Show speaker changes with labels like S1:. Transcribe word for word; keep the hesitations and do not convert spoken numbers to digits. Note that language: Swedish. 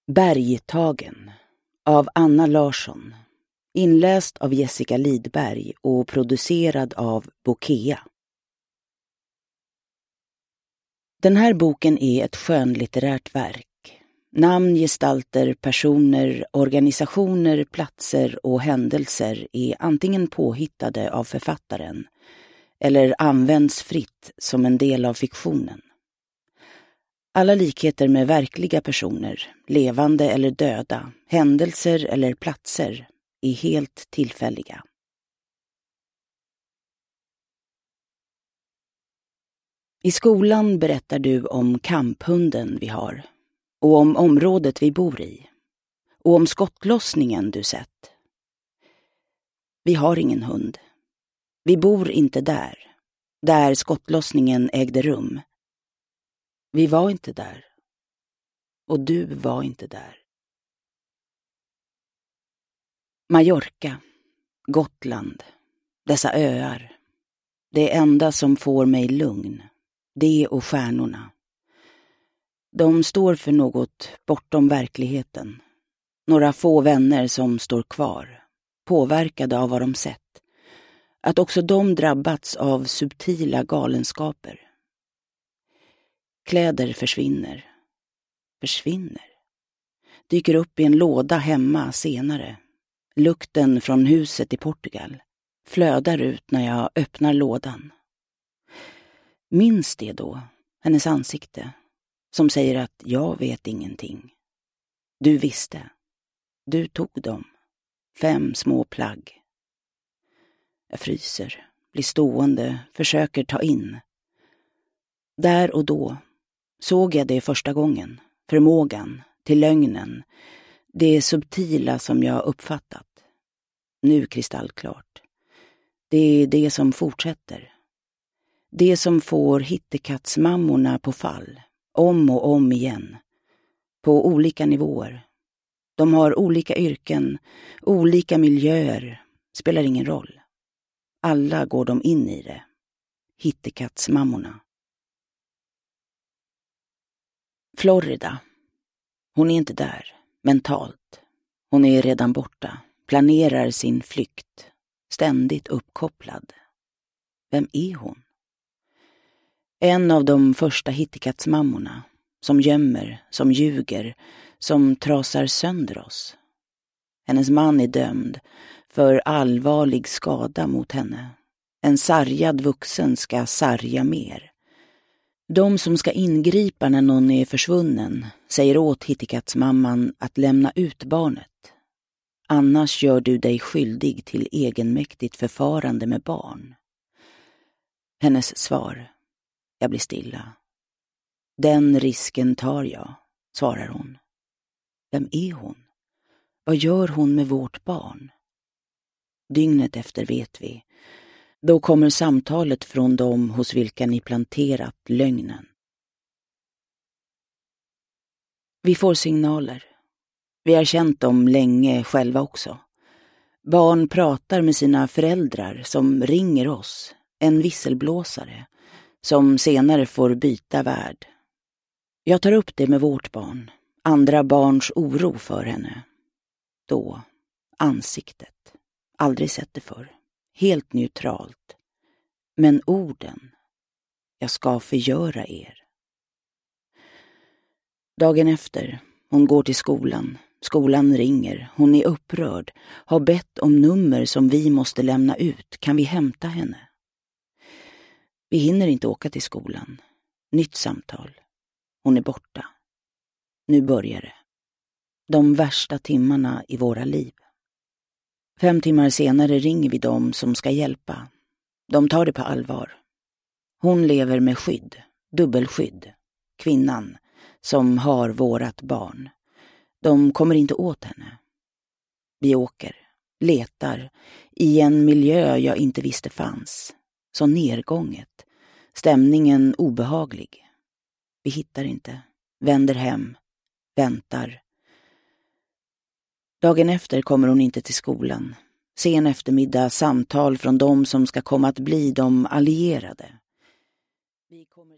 S1: Bergtagen av Anna Larsson, inläst av Jessica Lidberg och producerad av Bokea. Den här boken är ett skönlitterärt verk. Namn, gestalter, personer, organisationer, platser och händelser är antingen påhittade av författaren eller används fritt som en del av fiktionen. Alla likheter med verkliga personer, levande eller döda, händelser eller platser är helt tillfälliga. I skolan berättar du om kamphunden vi har och om området vi bor i och om skottlossningen du sett. Vi har ingen hund. Vi bor inte där, där skottlossningen ägde rum. Vi var inte där. Och du var inte där. Mallorca, Gotland, dessa öar. Det enda som får mig lugn, det och stjärnorna. De står för något bortom verkligheten. Några få vänner som står kvar, påverkade av vad de sett. Att också de drabbats av subtila galenskaper. Kläder försvinner. Försvinner. Dyker upp i en låda hemma senare. Lukten från huset i Portugal flödar ut när jag öppnar lådan. Minns det då, hennes ansikte, som säger att jag vet ingenting. Du visste. Du tog dem. Fem små plagg. Jag fryser, blir stående, försöker ta in. Där och då såg jag det första gången, förmågan till lögnen, det subtila som jag uppfattat. Nu kristallklart. Det är det som fortsätter. Det som får hittekattsmammorna på fall, om och om igen. På olika nivåer. De har olika yrken, olika miljöer, spelar ingen roll. Alla går de in i det. Hittekattsmammorna. Florida. Hon är inte där, mentalt. Hon är redan borta, planerar sin flykt, ständigt uppkopplad. Vem är hon? En av de första hittekattsmammorna, som gömmer, som ljuger, som trasar sönder oss. Hennes man är dömd för allvarlig skada mot henne. En sargad vuxen ska sarga mer. De som ska ingripa när någon är försvunnen säger åt hittekattsmamman att lämna ut barnet. Annars gör du dig skyldig till egenmäktigt förfarande med barn. Hennes svar. Jag blir stilla. Den risken tar jag, svarar hon. Vem är hon? Vad gör hon med vårt barn? Dygnet efter vet vi. Då kommer samtalet från dem hos vilka ni planterat lögnen. Vi får signaler. Vi har känt dem länge själva också. Barn pratar med sina föräldrar som ringer oss. En visselblåsare som senare får byta värld. Jag tar upp det med vårt barn. Andra barns oro för henne. Då, ansiktet. Aldrig sett det förr. Helt neutralt. Men orden. Jag ska förgöra er. Dagen efter. Hon går till skolan. Skolan ringer. Hon är upprörd. Har bett om nummer som vi måste lämna ut. Kan vi hämta henne? Vi hinner inte åka till skolan. Nytt samtal. Hon är borta. Nu börjar det. De värsta timmarna i våra liv. Fem timmar senare ringer vi dem som ska hjälpa. De tar det på allvar. Hon lever med skydd. Dubbelskydd. Kvinnan som har vårat barn. De kommer inte åt henne. Vi åker. Letar. I en miljö jag inte visste fanns. Så nergånget. Stämningen obehaglig. Vi hittar inte. Vänder hem. Väntar. Dagen efter kommer hon inte till skolan. Sen eftermiddag samtal från dem som ska komma att bli de allierade. Vi kommer